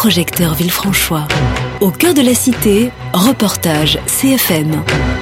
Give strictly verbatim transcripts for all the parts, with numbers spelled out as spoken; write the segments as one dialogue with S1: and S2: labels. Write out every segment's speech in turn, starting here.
S1: projecteur Villefranchois. Au cœur de la cité, reportage C F M.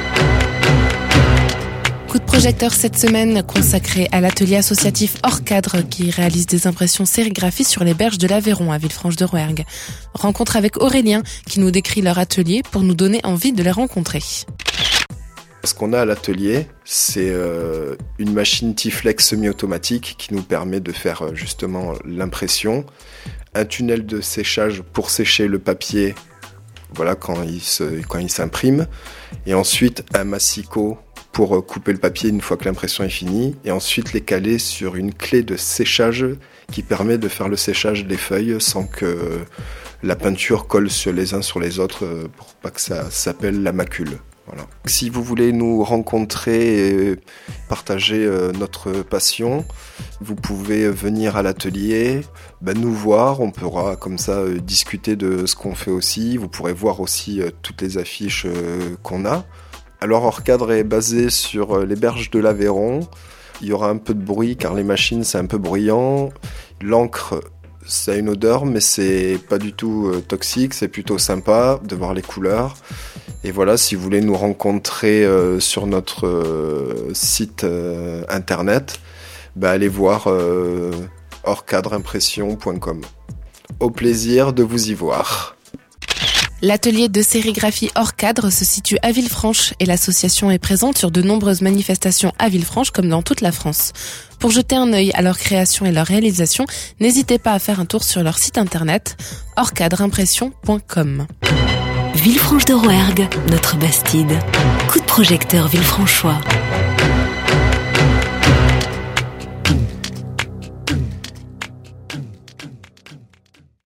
S2: Coup de projecteur cette semaine consacré à l'atelier associatif Hors Cadre qui réalise des impressions sérigraphiques sur les berges de l'Aveyron à Villefranche-de-Rouergue. Rencontre avec Aurélien qui nous décrit leur atelier pour nous donner envie de les rencontrer.
S3: Ce qu'on a à l'atelier, c'est euh, une machine Tiflex semi-automatique qui nous permet de faire euh, justement l'impression, un tunnel de séchage pour sécher le papier, voilà, quand il se, quand il s'imprime, et ensuite un massicot pour euh, couper le papier une fois que l'impression est finie, et ensuite les caler sur une clé de séchage qui permet de faire le séchage des feuilles sans que la peinture colle sur les uns sur les autres euh, pour pas que ça s'appelle la macule. Voilà. Si vous voulez nous rencontrer et partager euh, notre passion, vous pouvez venir à l'atelier, ben, nous voir, on pourra comme ça euh, discuter de ce qu'on fait aussi, vous pourrez voir aussi euh, toutes les affiches euh, qu'on a. Alors Hors Cadre est basé sur euh, les berges de l'Aveyron, il y aura un peu de bruit car les machines c'est un peu bruyant, l'encre ça a une odeur mais c'est pas du tout euh, toxique, c'est plutôt sympa de voir les couleurs. Et voilà, si vous voulez nous rencontrer euh, sur notre euh, site euh, internet, bah allez voir euh, hors cadre impression point com. Au plaisir de vous y voir.
S2: L'atelier de sérigraphie Hors Cadre se situe à Villefranche et l'association est présente sur de nombreuses manifestations à Villefranche comme dans toute la France. Pour jeter un œil à leur création et leur réalisation, n'hésitez pas à faire un tour sur leur site internet hors cadre impression point com.
S1: Villefranche-de-Rouergue, notre Bastide. Coup de projecteur Villefranchois.